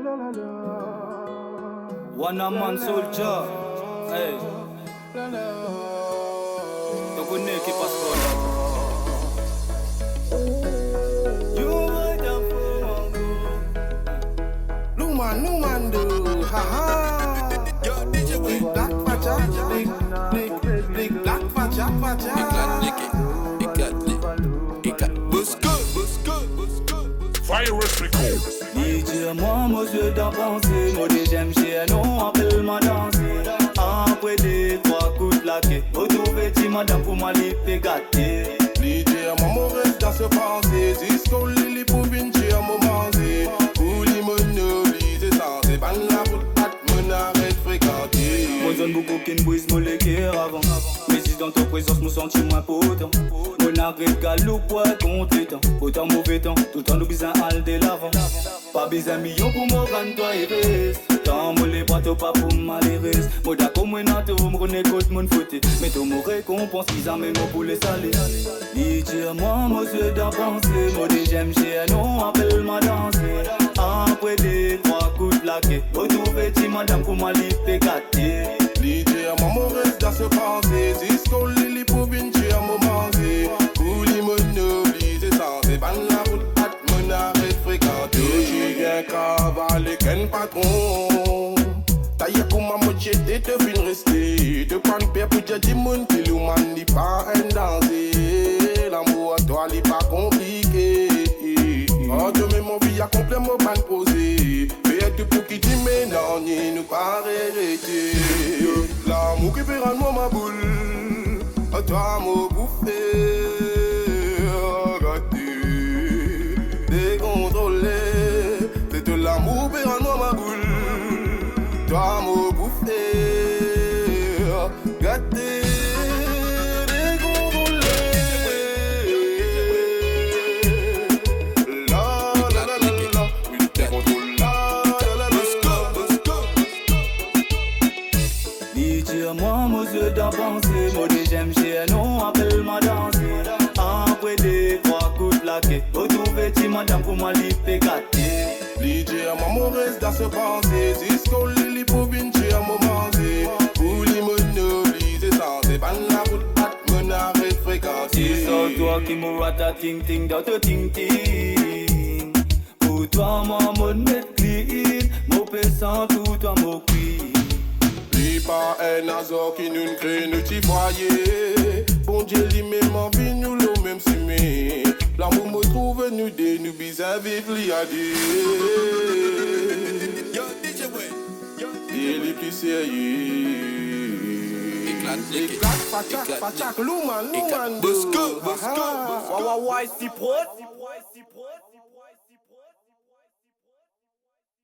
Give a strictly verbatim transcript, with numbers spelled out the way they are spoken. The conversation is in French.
One a man soldier. Hey. T'en connais qui passe par là. You were the fool. Luman, Luman do. Ha ha. Yo, D J Big black facha. Big, big, big black facha, facha. Fire record. D J moi, monsieur d'en penser. Moi dit j'aime chez nous, appelle-moi danser. Après des trois coups claqués, retrouver ti madame pour ma lippe gâtée. D J moi, reste dans ce pensée. Disco Lily pour vinci à momenter. Pour les monopoliser sans c'est ban la route, pas de mon arrête fréquenter. Moi donne beaucoup qui ne brise mon l'équerre avant. Mais si dans ta présence, me sens moins potent. Mon arrête galop pour être compétent. Autant mauvais temps, tout en nous bisant al de l'avant. Pas besoin million pour moi quand toi il reste. Tant moi les bateaux pas pour malheureuse. Moi d'accord moi nato, moi n'écoute mon fouté. Mais tout me récompense qu'ils amènent pour les saler. Dis-tu moi, monsieur d'en penser. Moi dis j'aime chez nous, appelle-moi danser. Après des trois coups claqués, retrouver ti madame pour ma lippe gâtée. D J moi, reste dans ce pensée. Disco Lily pour vinci à momenter. Pour les monopoliser sans c'est ban la route, pas de mon arrête fréquenter. J'y viens cavaler qu'un patron. Taille comme ma moitié te fin rester. Te prends père pour dire du monde qui l'humain n'est pas un danger. L'amour à toi n'est pas compliqué. Oh de même mon vie a complètement pas posé. Mais tu pour qui tu mets non ni nous pas arrêter. L'amour qui fait rendre ma boule. À toi mon bouffé. Gâté. Décontrôlé. C'est de l'amour qui fait rendre ma boule. Toi mon bouffé. Gâté. Moi, monsieur d'en penser. Moi dis j'aime chez nous, appelle-moi danser. Après des trois coups claqués, retrouver ti madame pour ma lippe gâtée. D J moi, reste dans ce pensée. Disco Lily pour vinci à momenter. Pour les monopoliser sans c'est ban la route, pas de mon arrête fréquenter. C'est ça toi qui m'aura ta ting ting dans te ting ting. Pour toi, moi, mon net clean. Mon pesant tout toi, mon queen. Pas un azor qui nous crée nous t'y voyez. Bon Dieu lui-même en vie nous l'eau même si mais l'amour me trouve nous des nous bizarres avec liadé. Yo, D J Way. Et les plus sérieux. Éclate, fatak, fatak, louman, louman. Let's go, let's go. Wawa, c'est pro.